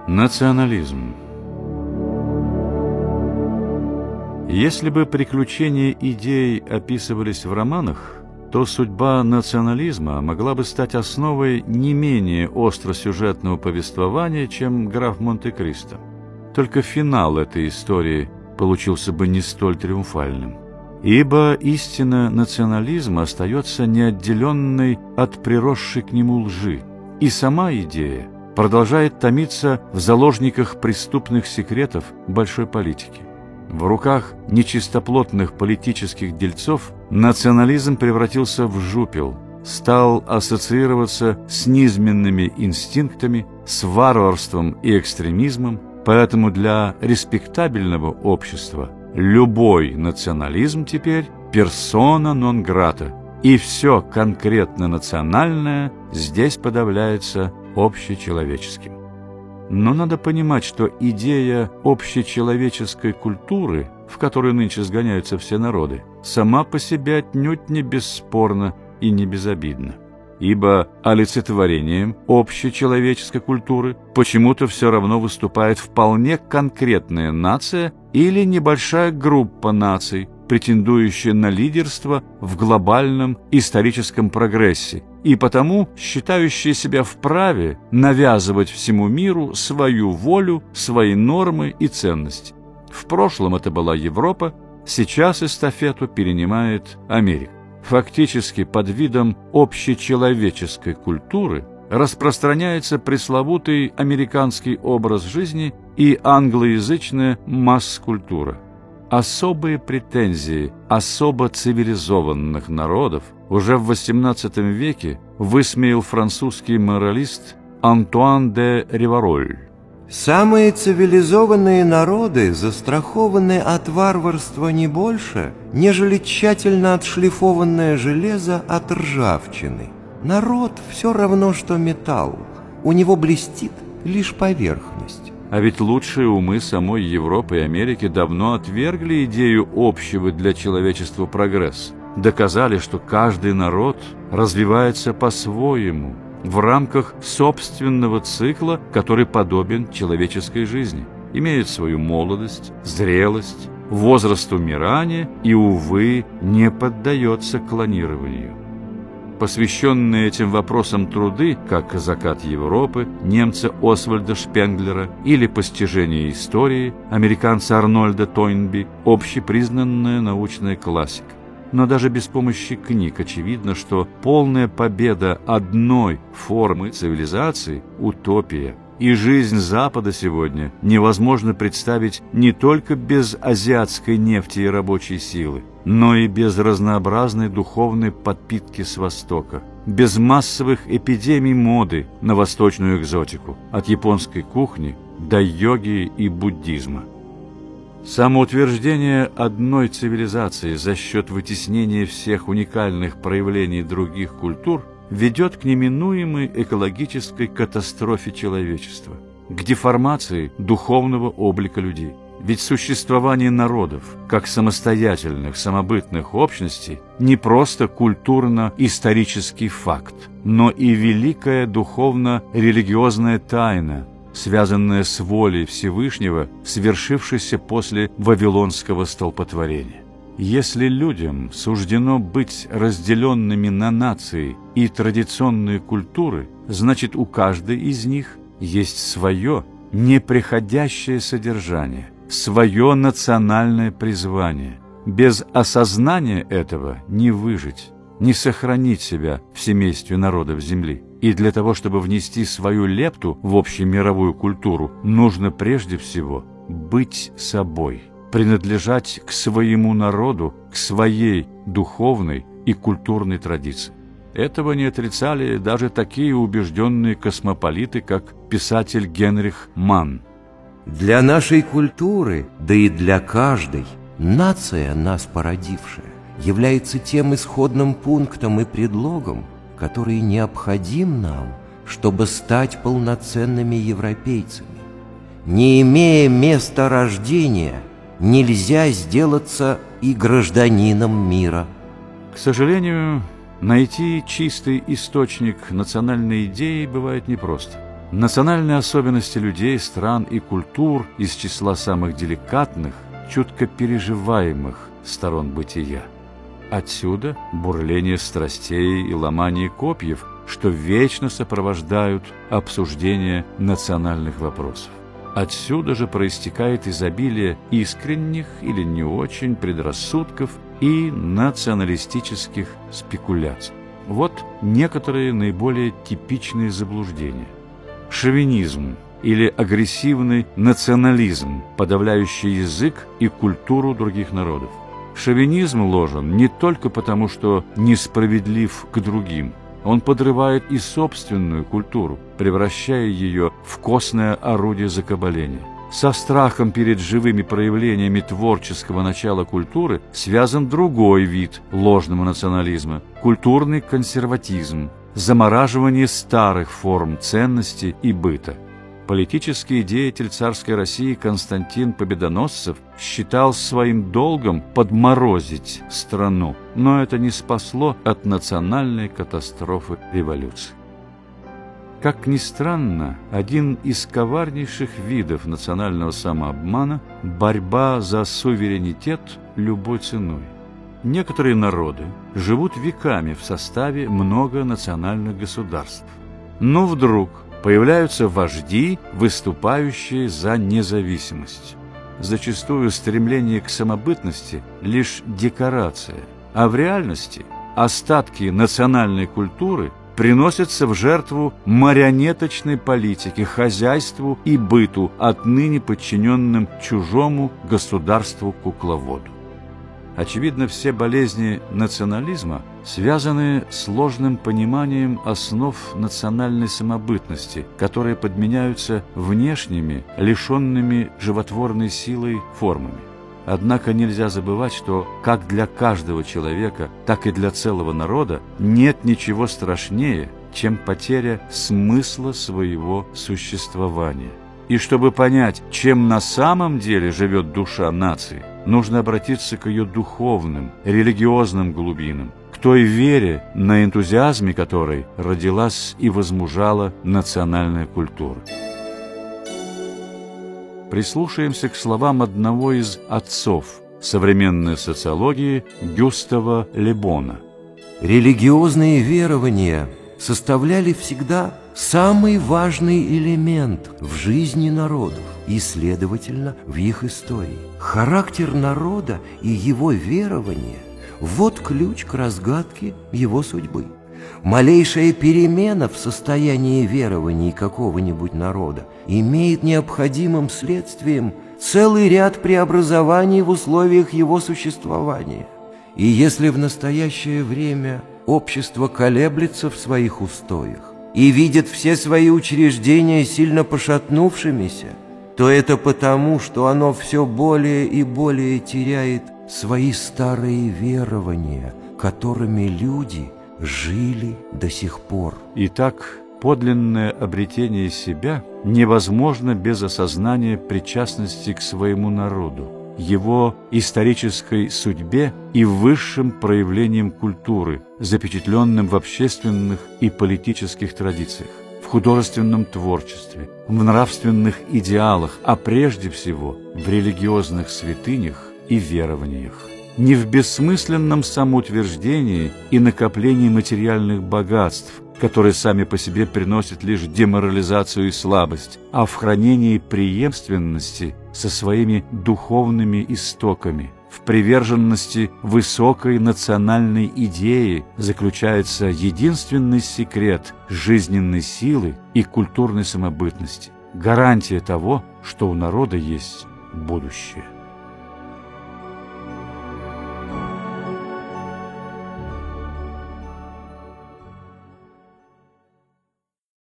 Национализм. Если бы приключения идей описывались в романах, то судьба национализма могла бы стать основой не менее остросюжетного повествования, чем «Граф Монте-Кристо». Только финал этой истории получился бы не столь триумфальным. Ибо истина национализма остается неотделенной от приросшей к нему лжи, и сама идея продолжает томиться в заложниках преступных секретов большой политики. В руках нечистоплотных политических дельцов национализм превратился в жупел, стал ассоциироваться с низменными инстинктами, с варварством и экстремизмом, поэтому для респектабельного общества любой национализм теперь персона нон грата, и все конкретно национальное здесь подавляется общечеловеческим. Но надо понимать, что идея общечеловеческой культуры, в которую нынче сгоняются все народы, сама по себе отнюдь не бесспорна и не безобидна. Ибо олицетворением общечеловеческой культуры почему-то все равно выступает вполне конкретная нация или небольшая группа наций, претендующая на лидерство в глобальном историческом прогрессе и потому считающая себя вправе навязывать всему миру свою волю, свои нормы и ценности. В прошлом это была Европа, сейчас эстафету перенимает Америка. Фактически под видом общечеловеческой культуры распространяется пресловутый американский образ жизни и англоязычная масс-культура. Особые претензии особо цивилизованных народов уже в XVIII веке высмеял французский моралист Антуан де Ривароль. Самые цивилизованные народы застрахованы от варварства не больше, нежели тщательно отшлифованное железо от ржавчины. Народ все равно, что металл, у него блестит лишь поверхность. А ведь лучшие умы самой Европы и Америки давно отвергли идею общего для человечества прогресса, доказали, что каждый народ развивается по-своему, в рамках собственного цикла, который подобен человеческой жизни, имеет свою молодость, зрелость, возраст умирания и, увы, не поддается клонированию. Посвященные этим вопросам труды, как «Закат Европы» немца Освальда Шпенглера или «Постижение истории» американца Арнольда Тойнби, общепризнанная научная классика. Но даже без помощи книг очевидно, что полная победа одной формы цивилизации – утопия. И жизнь Запада сегодня невозможно представить не только без азиатской нефти и рабочей силы, но и без разнообразной духовной подпитки с Востока, без массовых эпидемий моды на восточную экзотику, от японской кухни до йоги и буддизма. Самоутверждение одной цивилизации за счет вытеснения всех уникальных проявлений других культур ведет к неминуемой экологической катастрофе человечества, к деформации духовного облика людей. Ведь существование народов, как самостоятельных, самобытных общностей, не просто культурно-исторический факт, но и великая духовно-религиозная тайна, связанная с волей Всевышнего, свершившейся после Вавилонского столпотворения. Если людям суждено быть разделенными на нации и традиционные культуры, значит, у каждой из них есть свое неприходящее содержание, свое национальное призвание. Без осознания этого не выжить, не сохранить себя в семействе народов земли. И для того, чтобы внести свою лепту в общемировую культуру, нужно прежде всего быть собой, принадлежать к своему народу, к своей духовной и культурной традиции. Этого не отрицали даже такие убежденные космополиты, как писатель Генрих Манн. Для нашей культуры, да и для каждой, нация, нас породившая, является тем исходным пунктом и предлогом, который необходим нам, чтобы стать полноценными европейцами. Не имея места рождения, нельзя сделаться и гражданином мира. К сожалению, найти чистый источник национальной идеи бывает непросто. Национальные особенности людей, стран и культур из числа самых деликатных, чутко переживаемых сторон бытия. Отсюда бурление страстей и ломание копьев, что вечно сопровождают обсуждение национальных вопросов. Отсюда же проистекает изобилие искренних или не очень предрассудков и националистических спекуляций. Вот некоторые наиболее типичные заблуждения. Шовинизм или агрессивный национализм, подавляющий язык и культуру других народов. Шовинизм ложен не только потому, что несправедлив к другим. Он подрывает и собственную культуру, превращая ее в костное орудие закабаления. Со страхом перед живыми проявлениями творческого начала культуры связан другой вид ложного национализма – культурный консерватизм, замораживание старых форм ценностей и быта. Политический деятель царской России Константин Победоносцев считал своим долгом подморозить страну, но это не спасло от национальной катастрофы революции. Как ни странно, один из коварнейших видов национального самообмана – борьба за суверенитет любой ценой. Некоторые народы живут веками в составе многонациональных государств, но вдруг появляются вожди, выступающие за независимость. Зачастую стремление к самобытности – лишь декорация, а в реальности остатки национальной культуры приносятся в жертву марионеточной политике, хозяйству и быту, отныне подчиненным чужому государству-кукловоду. Очевидно, все болезни национализма связаны с сложным пониманием основ национальной самобытности, которые подменяются внешними, лишенными животворной силой формами. Однако нельзя забывать, что как для каждого человека, так и для целого народа нет ничего страшнее, чем потеря смысла своего существования. И чтобы понять, чем на самом деле живет душа нации, нужно обратиться к ее духовным, религиозным глубинам, к той вере, на энтузиазме которой родилась и возмужала национальная культура. Прислушаемся к словам одного из отцов современной социологии Гюстава Ле Бона. Религиозные верования составляли всегда самый важный элемент в жизни народов и, следовательно, в их истории. Характер народа и его верования – вот ключ к разгадке его судьбы. Малейшая перемена в состоянии верований какого-нибудь народа имеет необходимым следствием целый ряд преобразований в условиях его существования. И если в настоящее время общество колеблется в своих устоях и видит все свои учреждения сильно пошатнувшимися, то это потому, что оно все более и более теряет свои старые верования, которыми люди жили до сих пор. Итак, подлинное обретение себя невозможно без осознания причастности к своему народу, его исторической судьбе и высшим проявлениям культуры, запечатленным в общественных и политических традициях, в художественном творчестве, в нравственных идеалах, а прежде всего в религиозных святынях и верованиях. Не в бессмысленном самоутверждении и накоплении материальных богатств, которые сами по себе приносят лишь деморализацию и слабость, а в хранении преемственности со своими духовными истоками. В приверженности высокой национальной идеи заключается единственный секрет жизненной силы и культурной самобытности, гарантия того, что у народа есть будущее.